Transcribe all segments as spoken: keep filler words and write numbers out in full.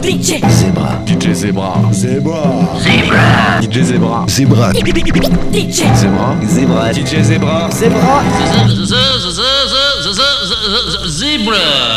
D J Zebra. D J Zebra. Zebra. Zebra. D J Zebra. Zebra. D J Zebra. Zebra. D J Zebra. Zebra. Zebra.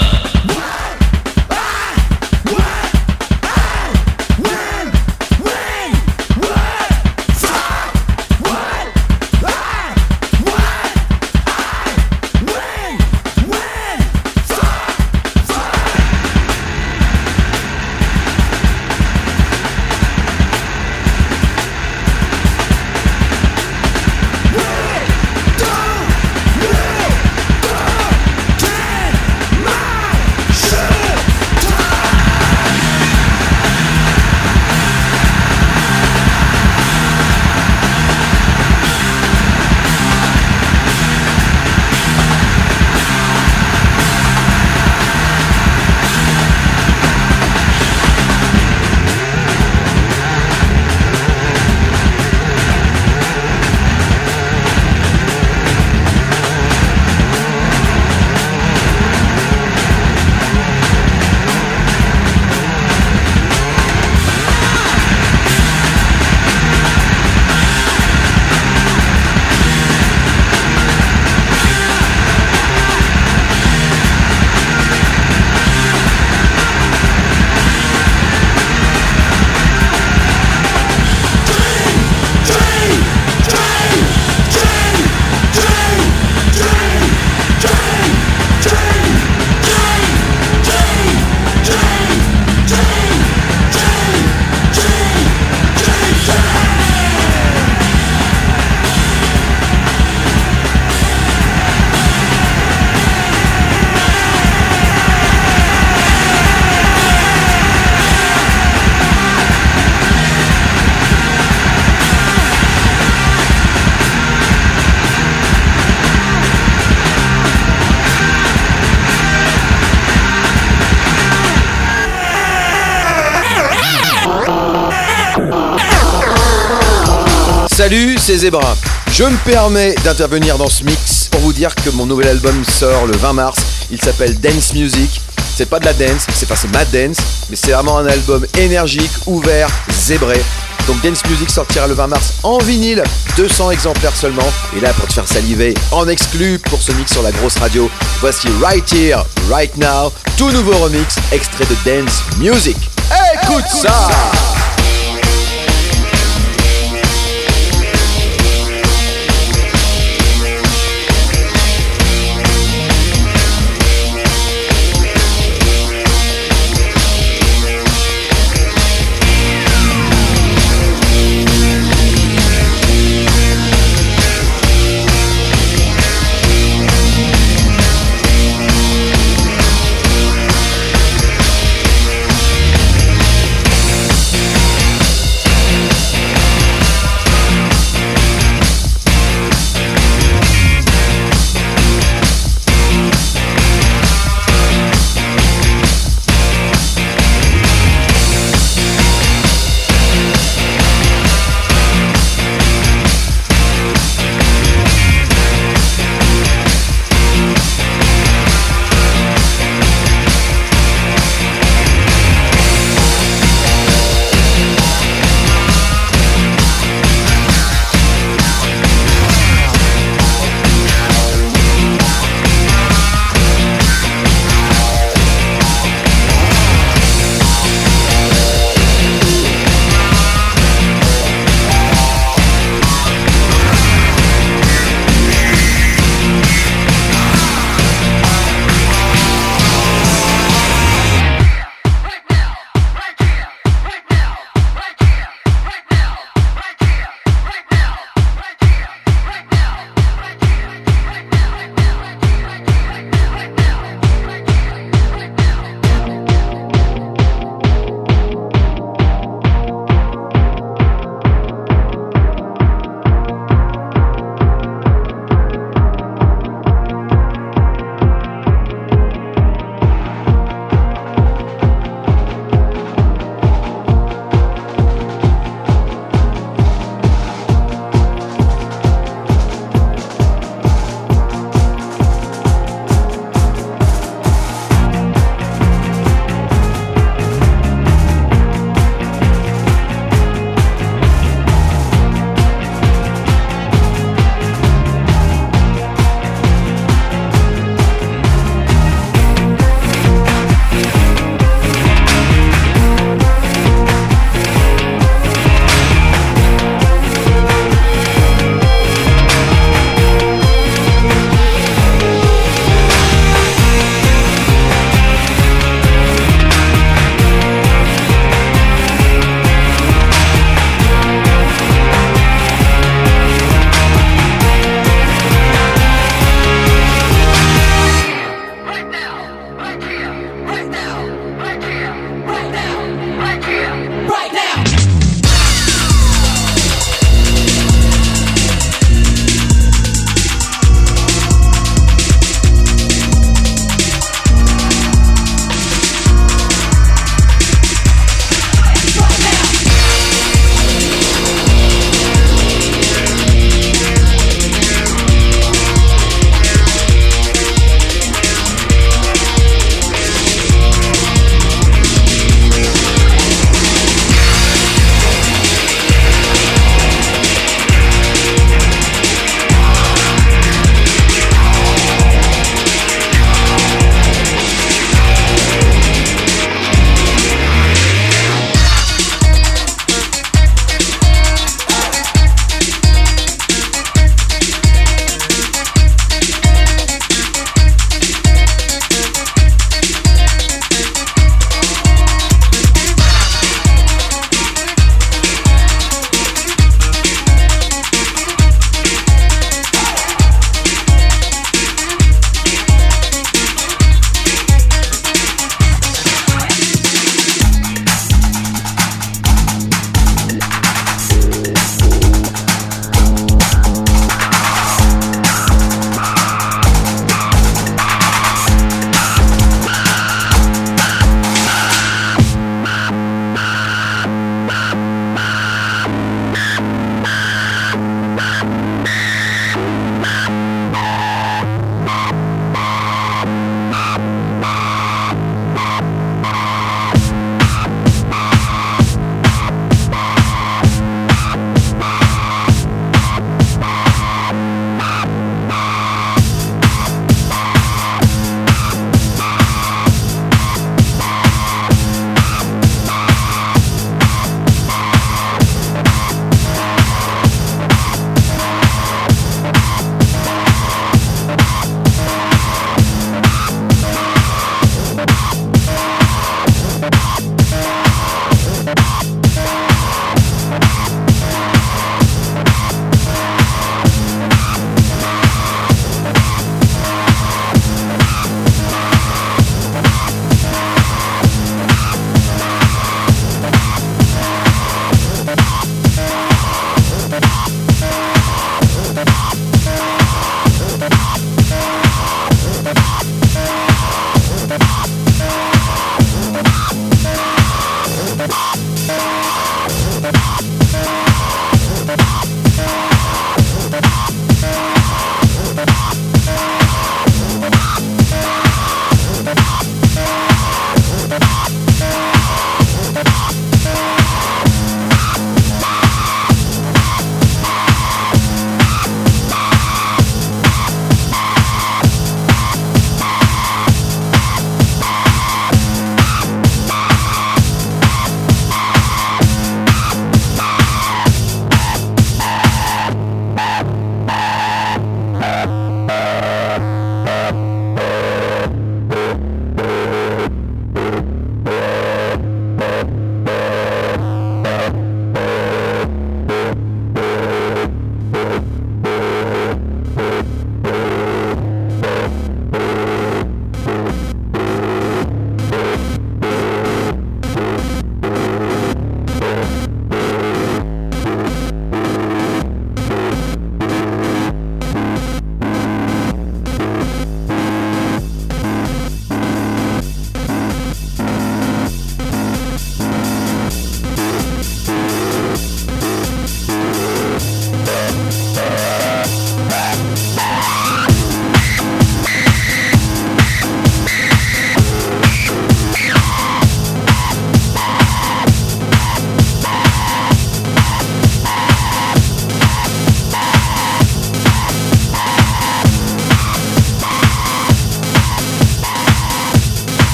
Salut, c'est Zebra. Je me permets d'intervenir dans ce mix pour vous dire que mon nouvel album sort le vingt mars. Il s'appelle Dance Music. C'est pas de la dance, c'est pas c'est ma dance, mais c'est vraiment un album énergique, ouvert, zébré. Donc Dance Music sortira le vingt mars en vinyle, deux cents exemplaires seulement. Et là, pour te faire saliver, en exclu pour ce mix sur la grosse radio, voici Right Here, Right Now, tout nouveau remix, extrait de Dance Music. Écoute, Écoute ça, ça.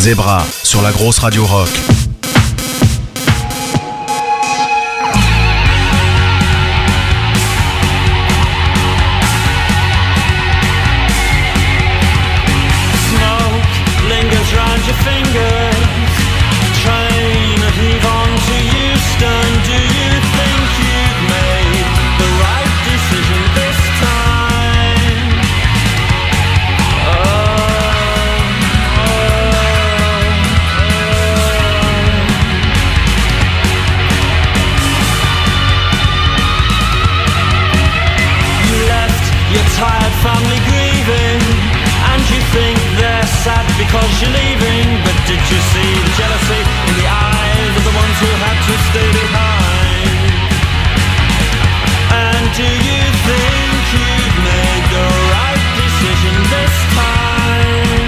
Zebra sur la grosse radio rock. Round your fingers, train a heave on to Euston. Do you think you've made the right decision this time? Oh, oh, oh. You left your tired family grieving, and you think they're sad because you're leaving. But did you see the jealousy in the eyes of the ones who had to stay behind? And do you think you've made the right decision this time?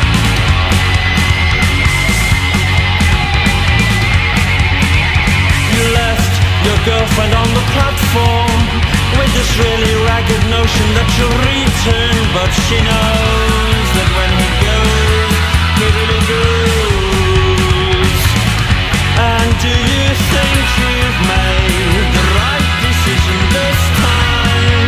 You left your girlfriend on the platform with this really ragged notion that you'll return, but she knows that when he goes, he really goes. And do you think you've made the right decision this time?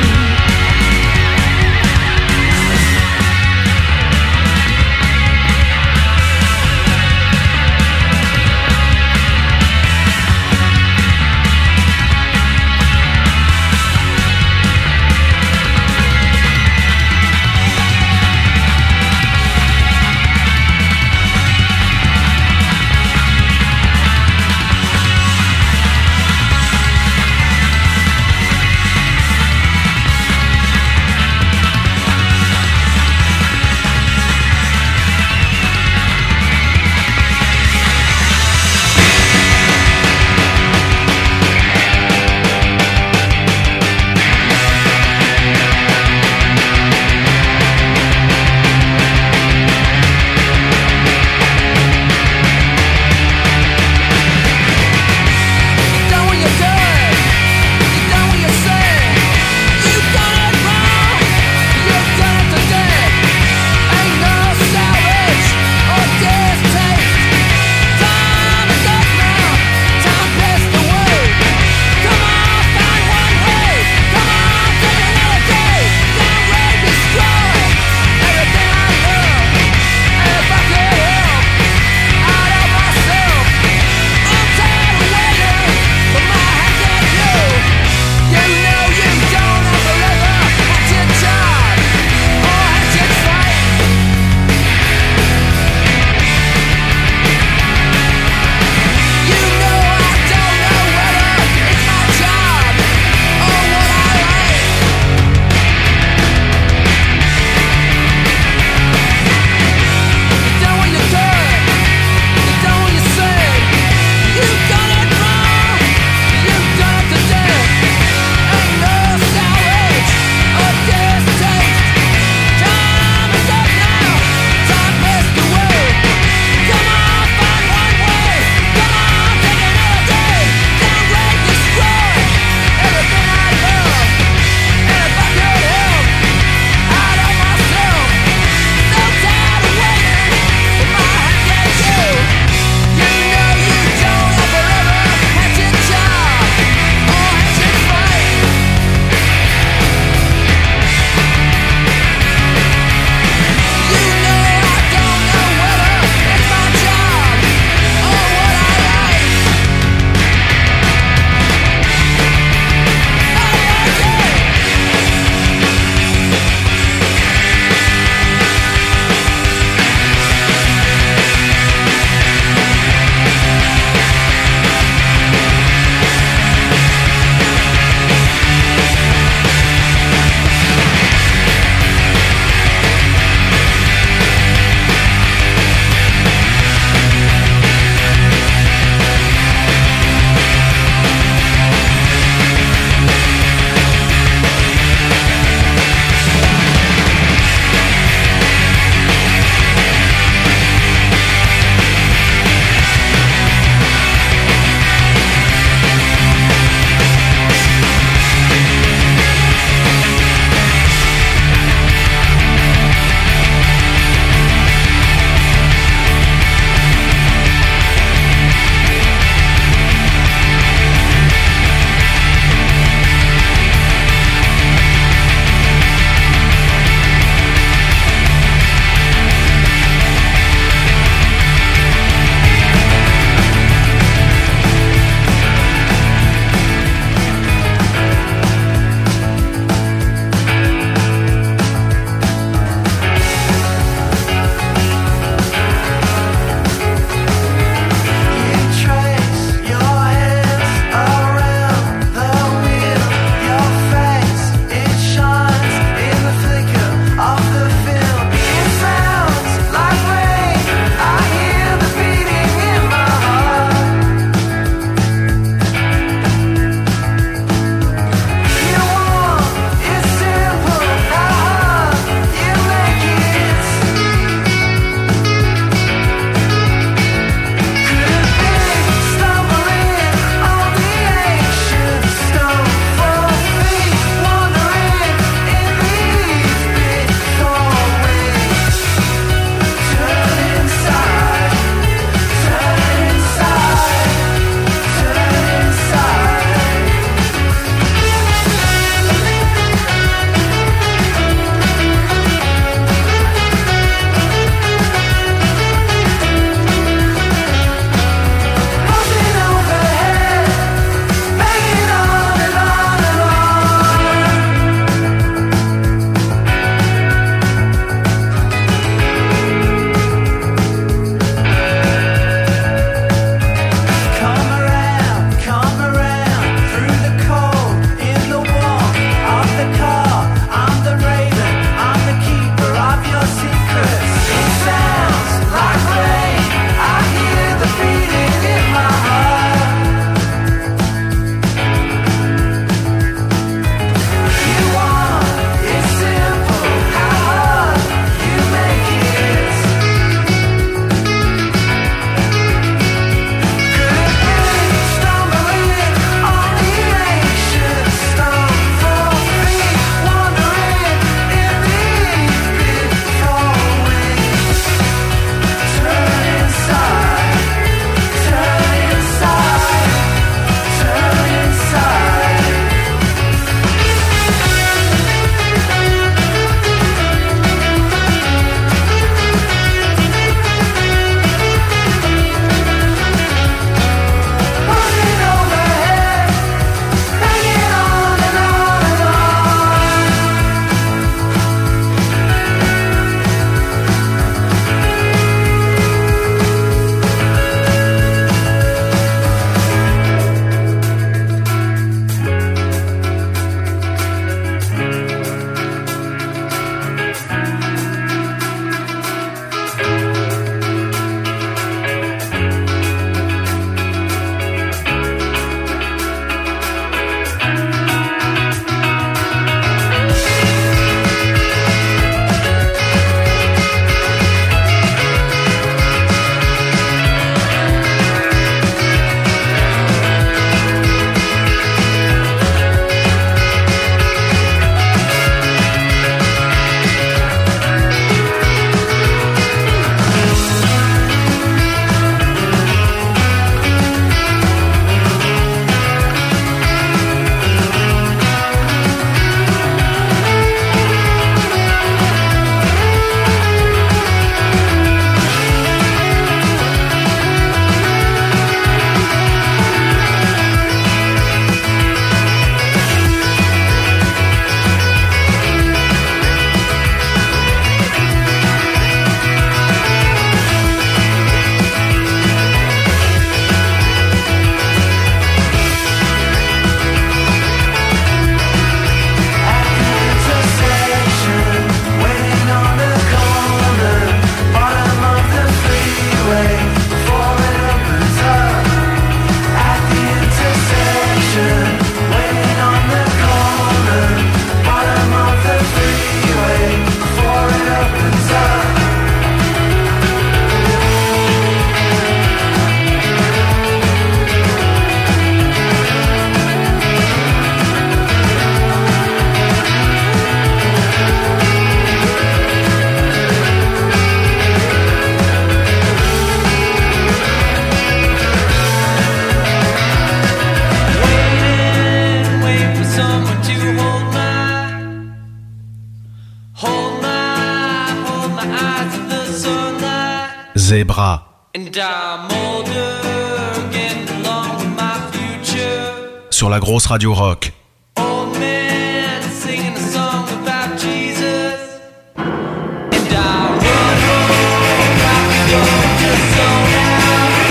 Zebra. And I'm older, getting along with my future. Sur la grosse radio rock. Old man singing a song about Jesus. And I run home, I can go just zone out.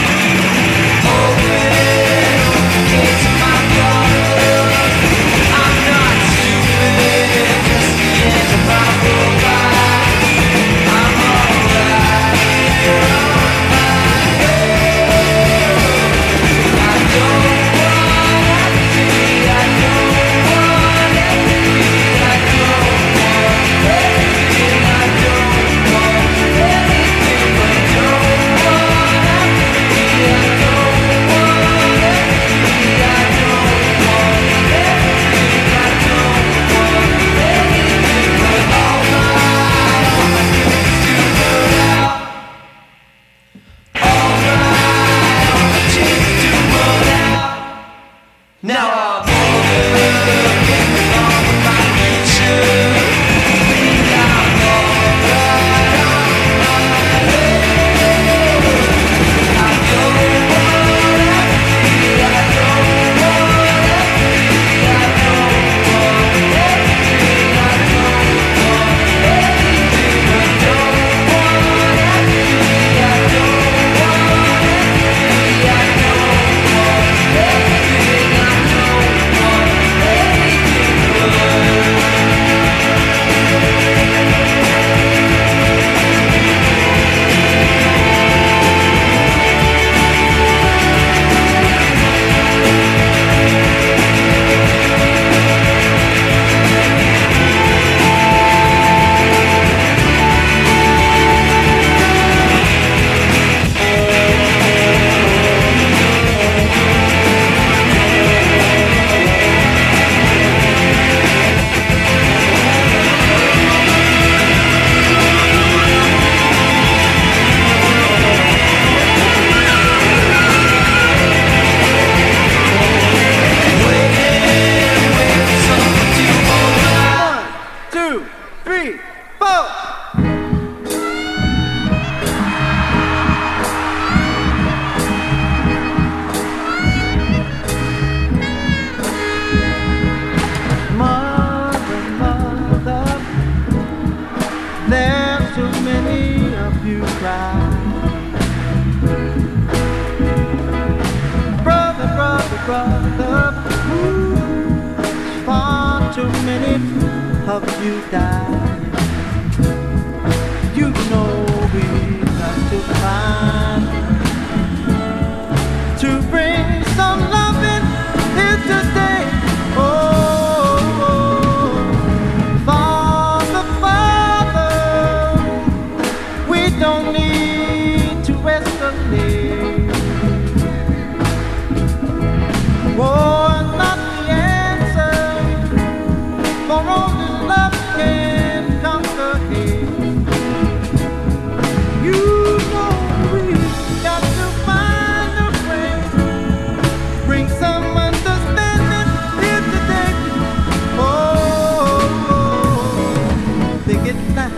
Open the gates of my daughter. I'm not stupid, just the end of my whole life. I'm alright, I'm I don't wanna be, I don't wanna be, I don't want anything, I don't want anything, I don't wanna be, I don't wanna be, I don't want anything, I don't want anything, but all right, all my things to put out, all right, all my chains to put out. Now I'm older, getting along with my future. And I'm alright on my way. I don't wanna be, I don't wanna be, I don't want anything, I don't want anything, I don't wanna be, I don't wanna be, I don't want anything, I don't want anything but Mother, mother, there's too many of you crying. Brother, brother, brother, ooh, far too many of you dying. You know we got to find to bring some loving here today. Oh, Father, Father, we don't need to escalate. War is not the answer, for only love can conquer hate. You know we got to find a way, bring some understanding here today. Oh, oh, picket line,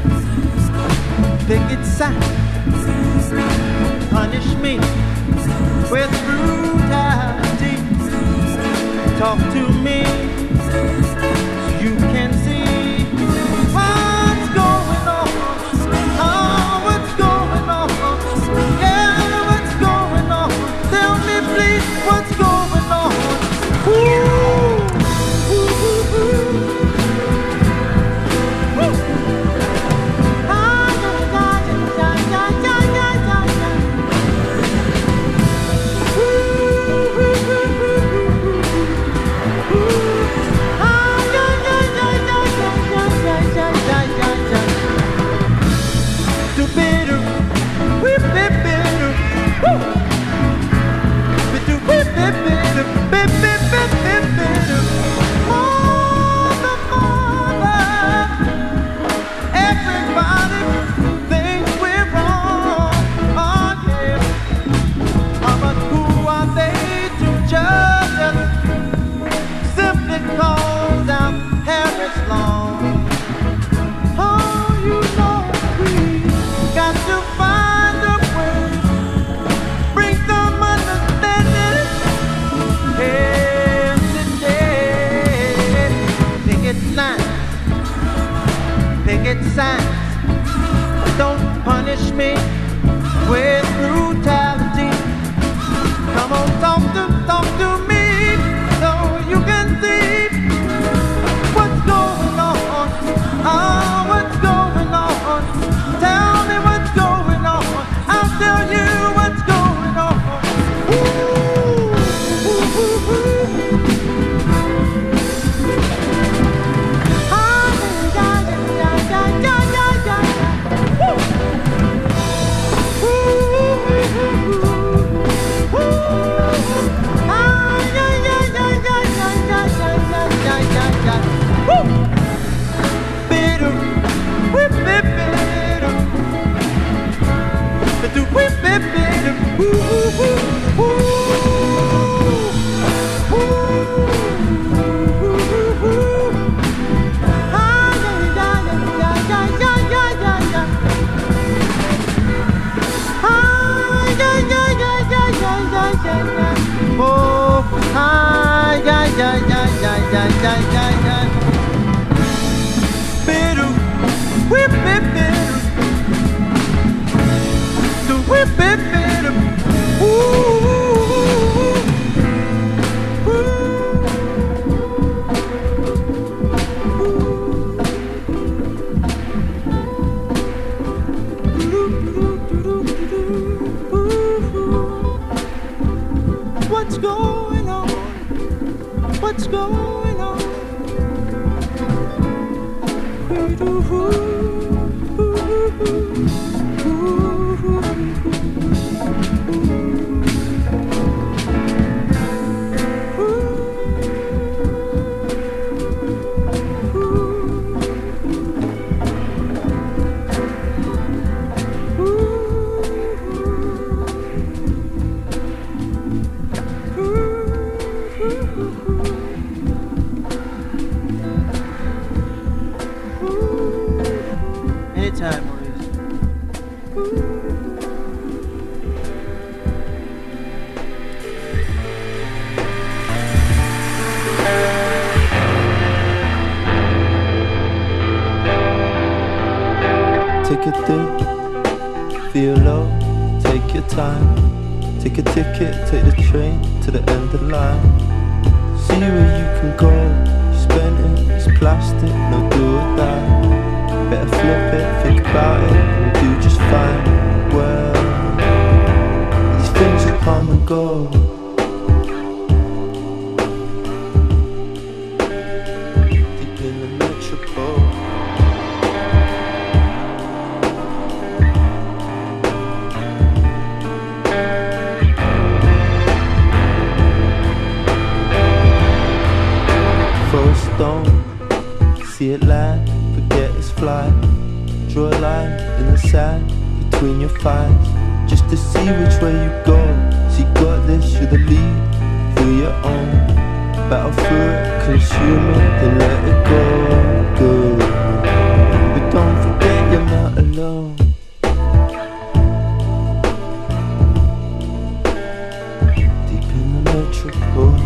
picket sign, punish me with brutality. Talk to me so you can see what's going on. Oh, what's going on? Yeah, what's going on? Tell me please what's going on. Ooh, ooh, ooh, ooh. Woo. Ah, yeah, yeah, yeah, yeah, yeah, yeah, yeah. Ooh, ooh, ooh, ooh, ooh. Ooh. Ah, yeah, yeah, yeah. take it signs. Don't punish me with brutality. Come on, talk to, talk to me, so you can see what's going on. Oh, what's going on? Tell me what's going on. I'll tell you what's going on. Ooh, ooh, ooh, ooh. What's going on? What's going on? Anytime, Maurice. Take a thing, feel low, take your time. Take a ticket, take the train to the end of the line. See where you can go, spend it, it's plastic, no do or die. Better flip it, think about it, and do just fine. Well, these things will come and go. Deep in the metropole. Throw a stone, see it land, forget it's fly. Draw a line in the sand between your thighs, just to see which way you go. So you got this, you're the lead, feel your own. Battle through it, consume it, then let it go. Good, but don't forget you're not alone. Deep in the metropole.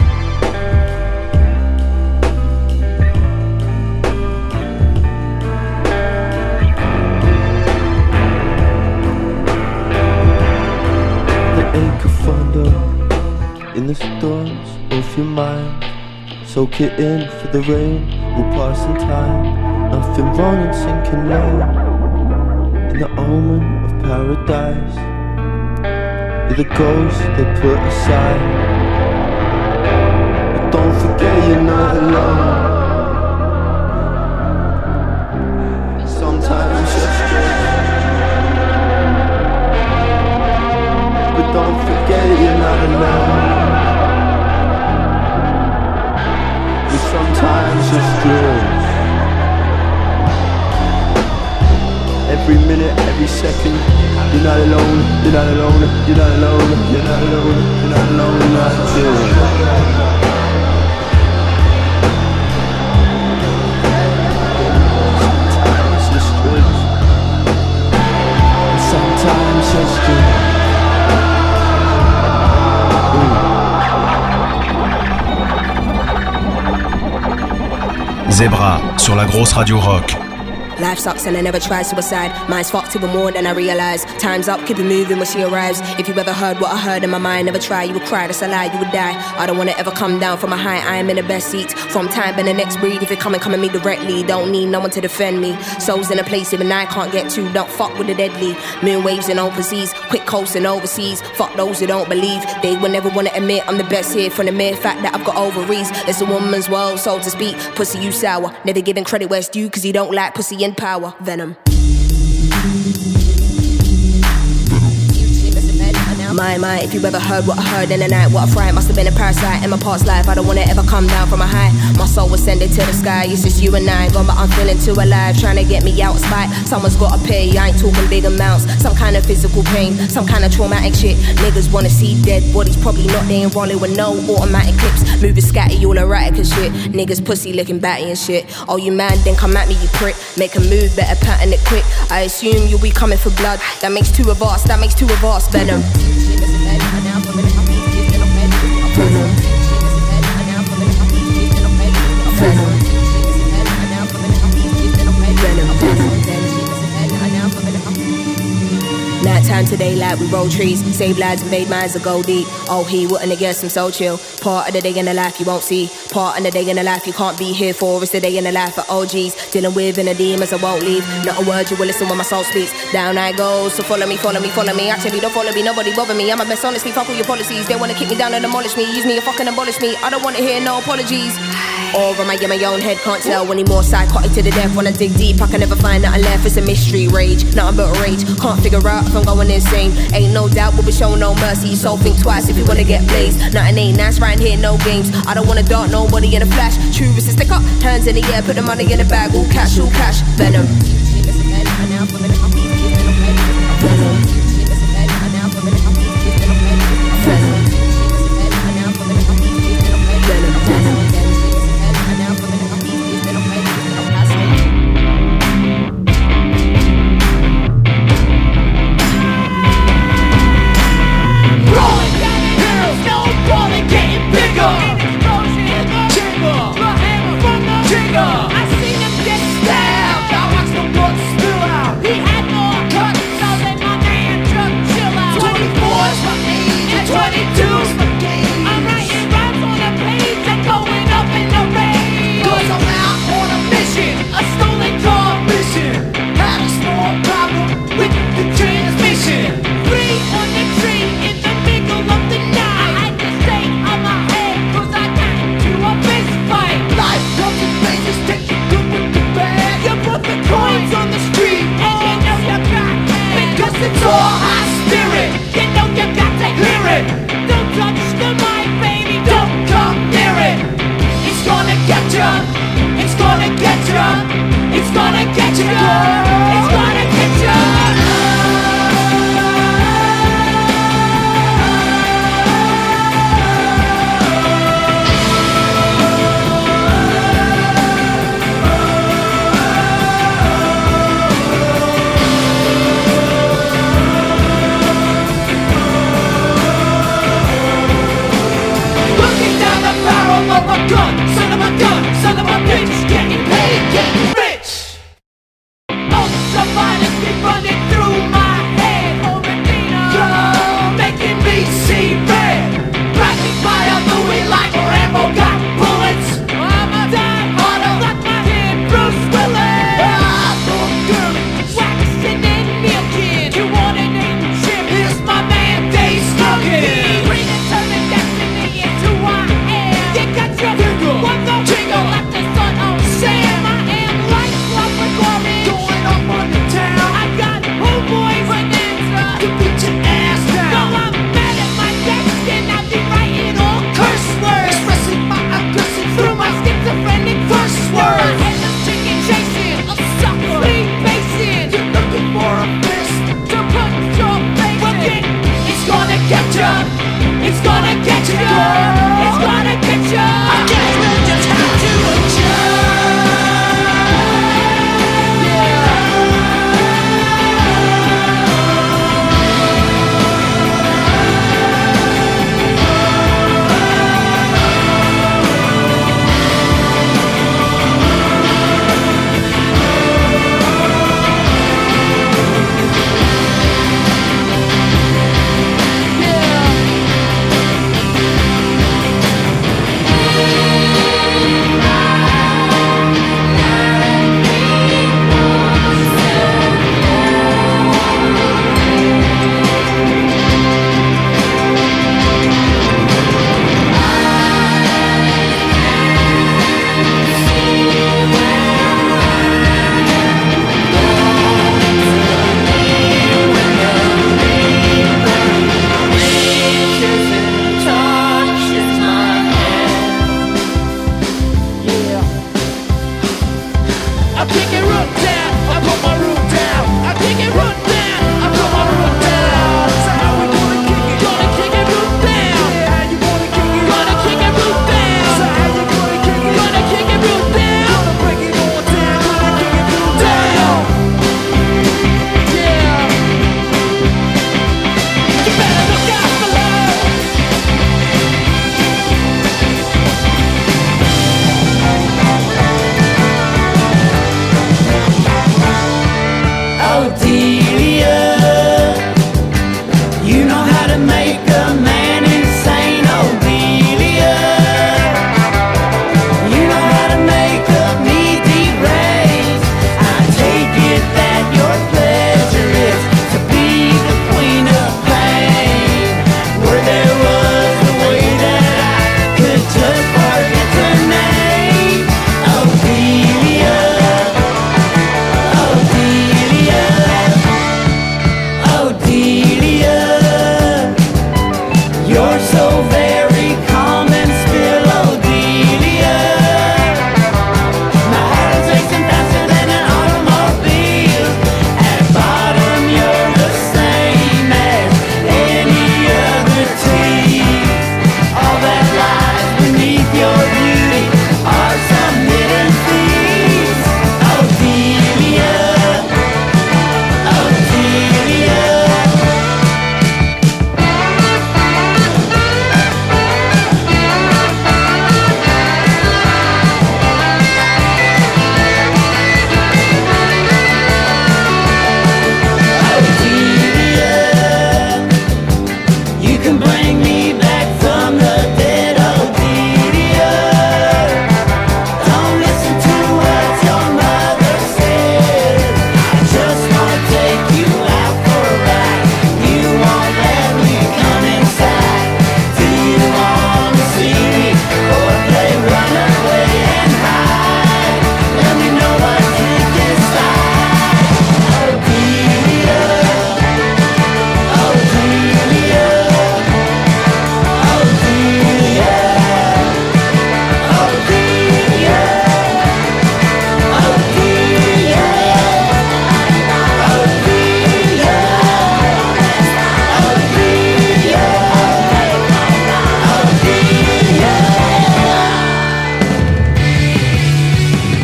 In the storms of your mind, soak it in for the rain, will pass in time. Nothing wrong in sinking low, in the omen of paradise. You're the ghost they put aside, but don't forget you're not alone. Sometimes it's just strange, but don't forget you're not alone. Sometimes it's strange. Every minute, every second, you're not alone, you're not alone, you're not alone, you're not alone, you're not alone, you're not alone. Sometimes it's strange. Sometimes it's strange. Zebra sur la grosse radio rock. Life sucks and I never tried suicide. Mine's fucked even more than I realise. Time's up, keep it moving when she arrives. If you ever heard what I heard in my mind, never try, you would cry, that's a lie, you would die. I don't wanna ever come down from a high, I am in the best seat. From time and the next breed, if you come and come at me directly, don't need no one to defend me. Souls in a place even I can't get to, don't fuck with the deadly. Moon waves in open seas, quick coasting overseas. Fuck those who don't believe, they will never wanna admit I'm the best here. From the mere fact that I've got ovaries, it's a woman's world, so to speak. Pussy you sour, never giving credit where it's due, cause you don't like pussy in power. Venom. My, my, if you ever heard what I heard in the night, what I fright, must have been a parasite in my past life. I don't wanna ever come down from a high. My soul was sending to the sky, it's just you and I. Gone, but I'm feeling too alive, trying to get me out of spite. Someone's gotta pay, I ain't talking big amounts. Some kind of physical pain, some kind of traumatic shit. Niggas wanna see dead bodies, probably not, they ain't rolling with no automatic clips. Moving scatty, all erratic and shit. Niggas pussy looking batty and shit. Oh, you man, then come at me, you prick. Make a move, better pattern it quick. I assume you'll be coming for blood. That makes two of us, that makes two of us. Venom. Nighttime to daylight, we roll trees, save lives and made minds that go deep. Oh, he wouldn't have guessed I'm so chill. Part of the day in the life you won't see. Part of the day in the life you can't be here for. It's the day in the life of O Gs. Dealing with inner demons I won't leave. Not a word you will listen when my soul speaks. Down I go, so follow me, follow me, follow me. Actually don't follow me, nobody bother me. I'm my best honesty, fuck all your policies. They wanna kick me down and demolish me. Use me and fucking abolish me. I don't wanna hear no apologies. Or am I in my own head, can't tell. Any more psychotic to the death. When I dig deep, I can never find nothing left. It's a mystery, rage, nothing but rage. Can't figure out if I'm going insane. Ain't no doubt, we'll be showing no mercy. So think twice if you wanna get blazed. Nothing ain't nice right here, no games. I don't wanna dart nobody in a flash. True is to stick up, hands in the air, put the money in the bag. All cash, all cash, Venom. Son of a gun, son of a bitch, getting paid, getting rich.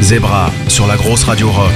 Zebra sur la grosse radio rock.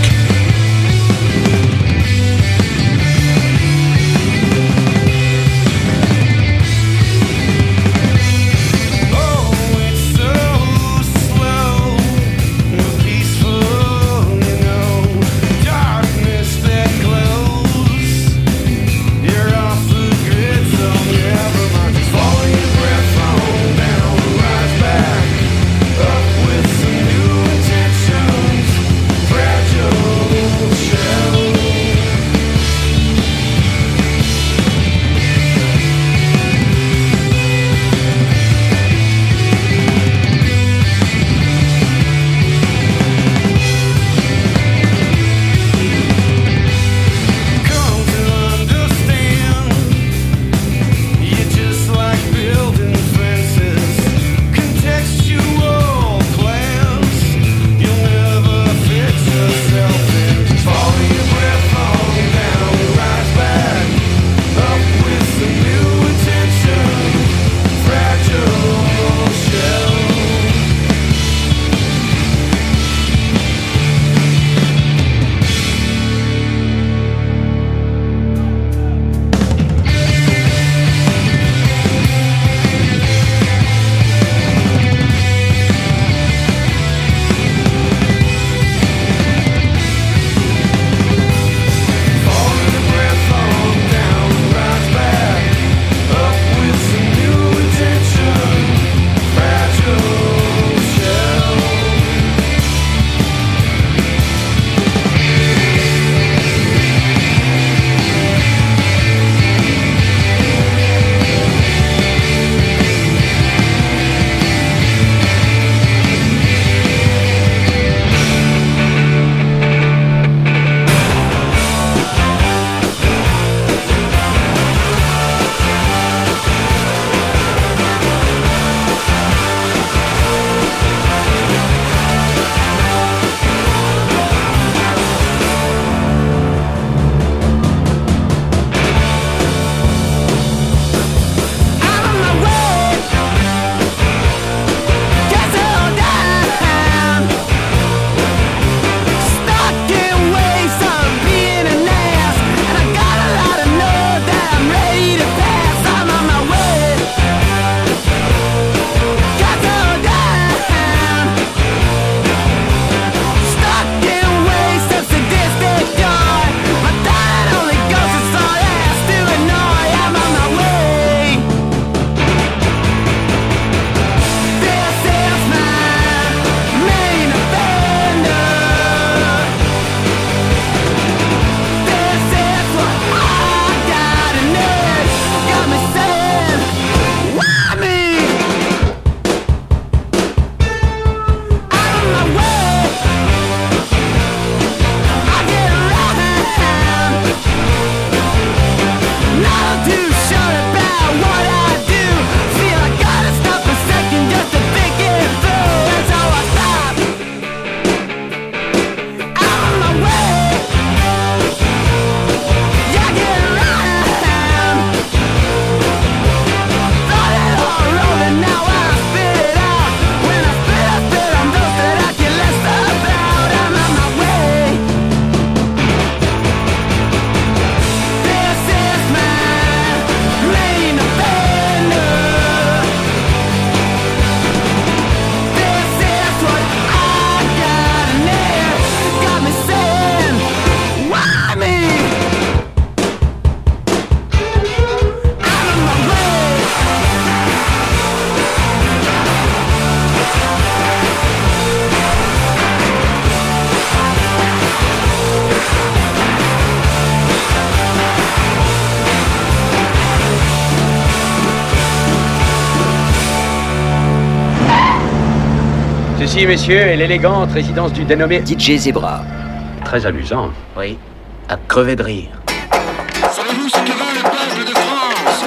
Ceci, messieurs, est l'élégante résidence du dénommé D J Zebra. Très amusant. Oui, à crever de rire. Savez-vous ce que veut le peuple de France?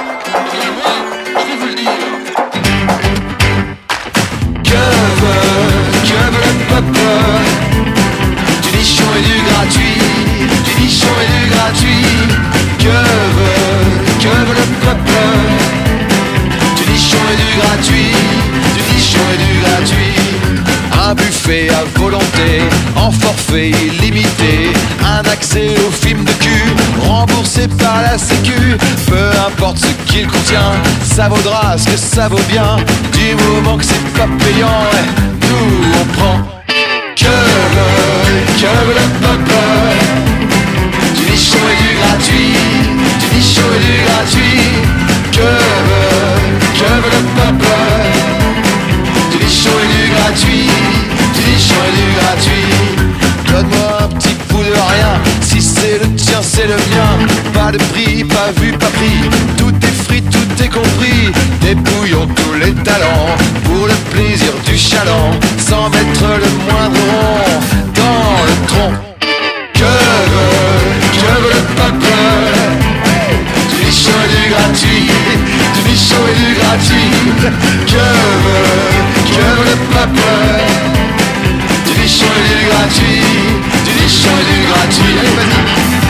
Eh bien moi, je vais vous le dire. Que veut, que veut le peuple? Du nichon et du gratuit, du nichon et du gratuit. Que veut, que veut le peuple? Du nichon et du gratuit, du nichon et du gratuit. Un buffet bouffer à volonté, en forfait illimité, un accès au film de cul, remboursé par la sécu. Peu importe ce qu'il contient, ça vaudra ce que ça vaut bien, du moment que c'est pas payant, ouais, nous on prend. Que veut, que veut le peuple? Du nichon et du gratuit, du nichon et du gratuit. Que veut, que veut le peuple? Du nichon et du gratuit, du nichon et du gratuit. Donne-moi un petit bout de rien, si c'est le tien c'est le mien. Pas de prix, pas vu, pas pris, tout est free, tout est compris. Dépouillons tous les talents, pour le plaisir du chaland, sans mettre le moindre rond dans le tronc. Que veut, que veut le peuple? Du nichon et du gratuit, du nichon et du gratuit. Que veut, que veut le peuple? Du nichon et du gratuit, du nichon et du gratuit. Allez, vas-y.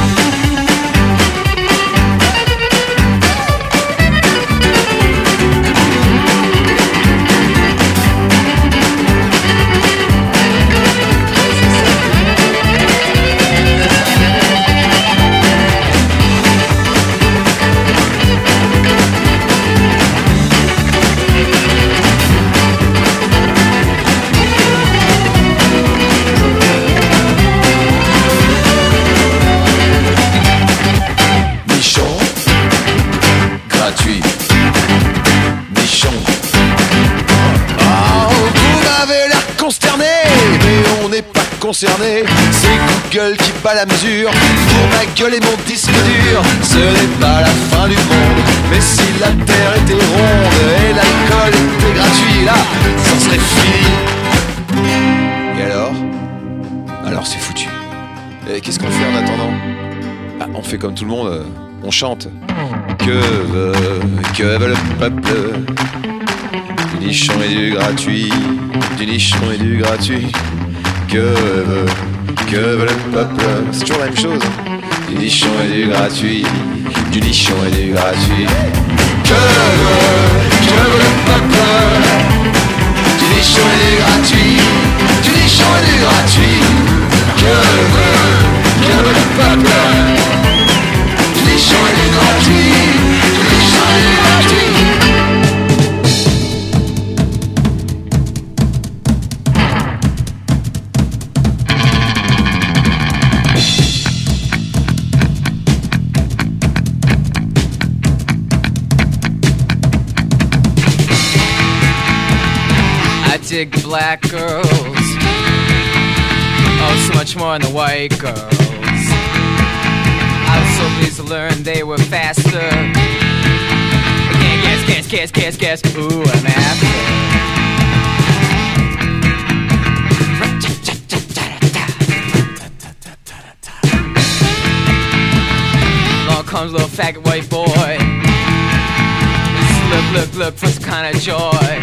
Concerné, c'est Google qui bat la mesure pour ma gueule et mon disque dur. Ce n'est pas la fin du monde, mais si la terre était ronde et l'alcool était gratuit, là, ça serait fini. Et alors? Alors c'est foutu. Et qu'est-ce qu'on fait en attendant? Bah, on fait comme tout le monde, euh, on chante. Que veut, que veut le peuple? Du nichon et du gratuit, du nichon et du gratuit. Que veut, que veut le peuple? C'est toujours la même chose. Du nichon et du gratuit, du nichon et du gratuit. Que veut, que veut le peuple? Du nichon et du gratuit, du nichon et du gratuit. Que veut, que veut le peuple? Du nichon et du gratuit, du nichon et du gratuit. Dig the black girls, oh so much more than the white girls. I was so pleased to learn they were faster. Again, guess, guess, guess, guess, guess, ooh, I'm after. Along comes a little faggot white boy. Look, look, look for some kind of joy.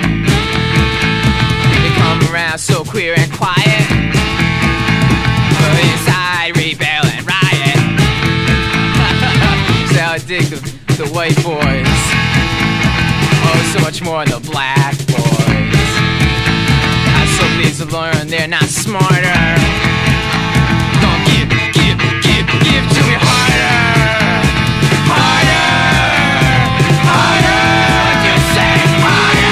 Come around so queer and quiet, but inside rebel and riot. So I dig the, the white boys, oh so much more than the black boys. I'm so pleased to learn they're not smarter. Don't give, give, give, give to me harder, harder, harder. Just say harder.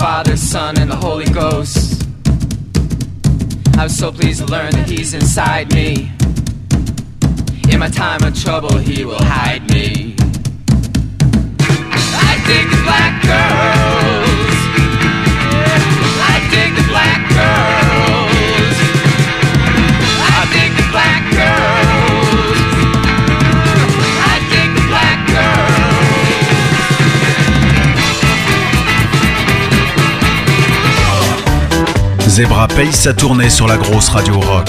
Father, Son, and the Holy Ghost. I was so pleased to learn that He's inside me. In my time of trouble, He will hide me. I dig the black girls. I dig the black girls. I dig the black girls. I dig the black girls. Zebra paye sa tournée sur la grosse radio rock.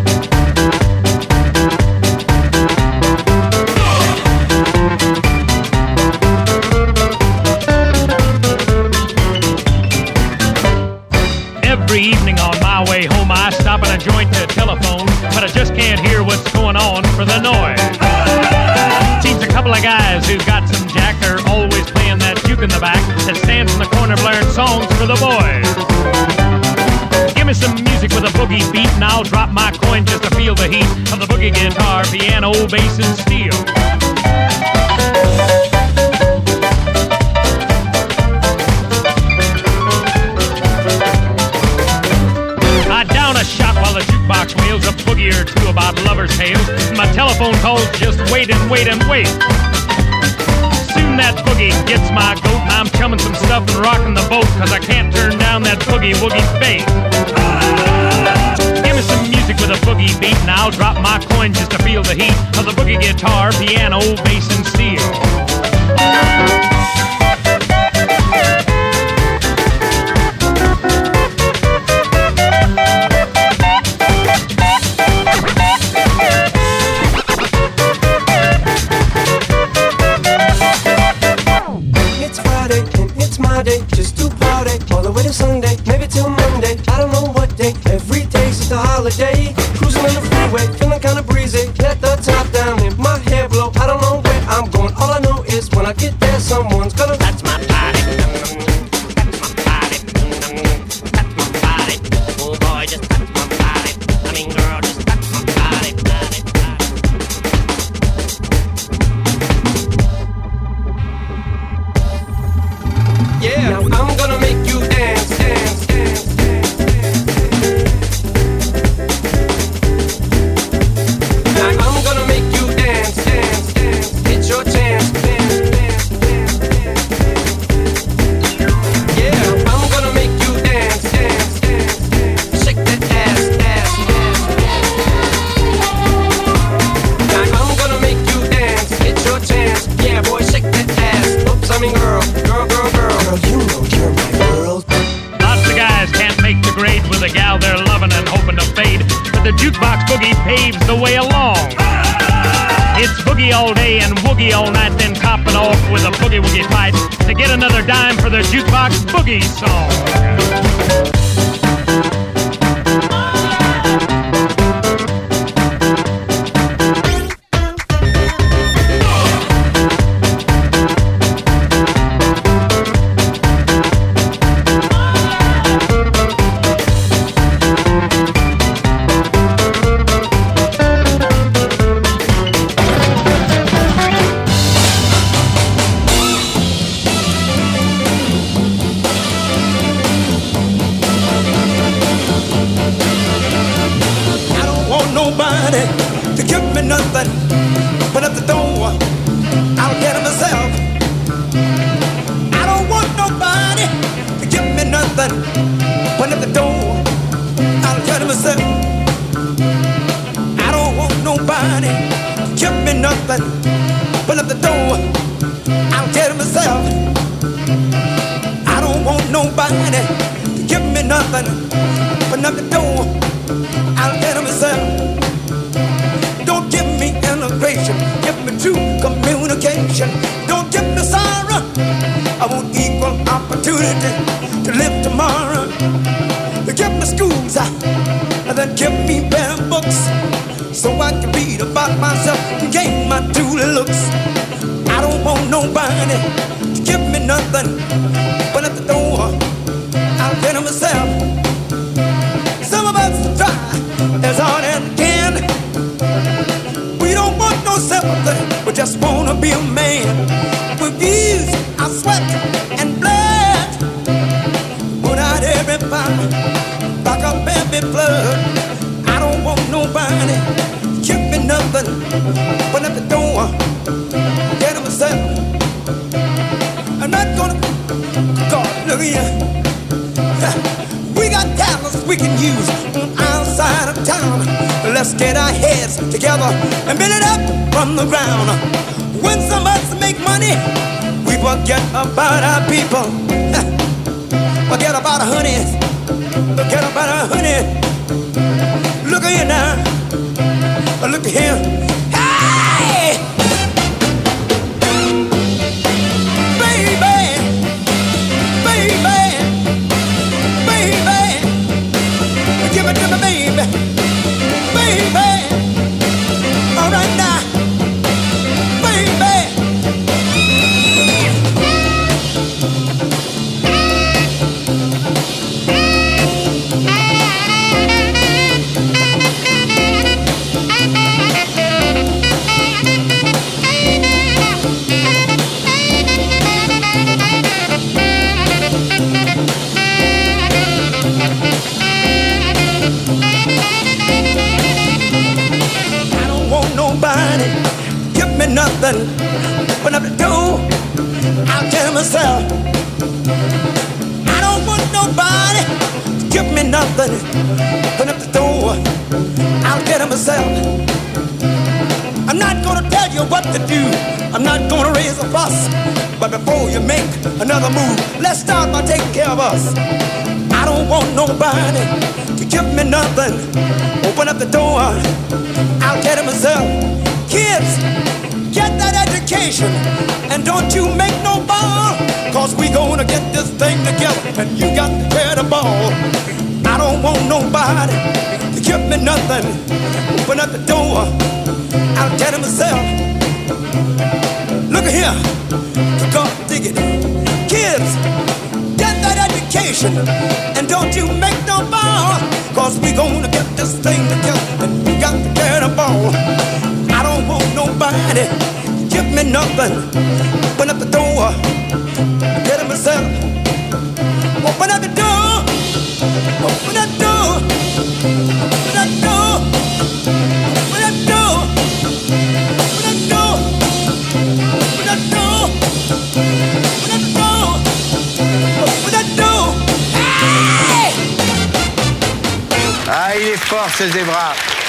Every evening on my way home, I stop at a joint to telephone, but I just can't hear what's going on for the noise. Seems a couple of guys who've got some jack are always playing that juke in the back that stands in the corner blaring songs for the boys. Give me some music with a boogie beat and I'll drop my coin just to feel the heat of the boogie guitar, piano, bass, and steel. I down a shot while the jukebox wails a boogie or two about lovers' tales. My telephone calls just wait and wait and wait. Soon that boogie gets my goat and I'm chumming some stuff and rocking the boat, cause I can't turn down that boogie woogie bass. Give me some music with a boogie beat and I'll drop my coin just to feel the heat of the boogie guitar, piano, bass, and steel. Just to party all the way to Sunday, maybe till Monday. I don't know what day. Every day's just a holiday. Cruising on the freeway, feeling kinda breezy. Let the top down and my hair blow. I don't know where I'm going. All I know is when I get there, someone's gonna touch my body. Touch my body. Touch my body. Oh boy, just touch my body. I mean, girl, just touch my body. Body, body. Yeah, now I'm gonna make you dance, dance, dance, dance, dance. Now I'm gonna make you dance, dance, dance. It's your chance, dance, dance, dance, dance. Yeah, I'm gonna make you dance, dance, dance, dance. Shake that ass, ass, ass. Now I'm gonna make you dance, it's your chance. Yeah, boy, shake that ass. Oops, I mean girl, girl, girl, girl. You know you're my world. Lots of guys can't make the grade with a gal they're loving and hoping to fade, but the jukebox boogie paves the way along. It's boogie all day and woogie all night, then top it off with a boogie woogie fight to get another dime for the jukebox boogie song. To give me nothing but at the door I'll get it myself. I don't want nobody to give me nothing but at the door I'll get it myself. I don't want nobody to give me nothing but at the door I'll get it myself. I don't want nobody to give me nothing but at the door I'll get it myself. Don't give me integration, give me true communication. Don't give me sorrow, I want equal opportunity to live tomorrow. Give me schools, and then give me better books, so I can read about myself and gain my true looks. I don't want nobody to give me nothing, but at the door, I'll get it myself. Some of us try as hard as we can. We don't want no sympathy, we just wanna be a man. We've used our sweat and blood, flood. I don't want nobody give me nothing. Open up the door, get him myself. I'm not gonna, God, look here. We got talents we can use on our side of town. Let's get our heads together and build it up from the ground. When some of us make money, we forget about our people. Forget about our honey. Forget about our honey. Look at here now. Look at here. Hey! Baby, baby, baby, give it to me, baby, baby. All right now, baby. Give me nothing. Open up the door, I'll tell myself. I don't want nobody. Give me nothing. Open up the door, I'll get it myself. I'm not gonna tell you what to do. I'm not gonna raise a fuss. But before you make another move, let's start by taking care of us. I don't want nobody to give me nothing. Open up the door, I'll get it myself. Kids, get that education, and don't you make no ball, cause we gonna get this thing together, and you got to carry the ball. I don't want nobody to give me nothing. Open up the door, I'll get it myself. Look at here, God dig it. Kids, get that education, and don't you make no ball, cause we gonna get this thing together, and you got to carry the ball. I don't want nobody, give me nothing. Open up the door, get it myself. Open up the door, open up the door, open up the door, open up the door, open up the door, open up the door, open up the door, open up the door. Hey! Ah, il est fort ce Zebra.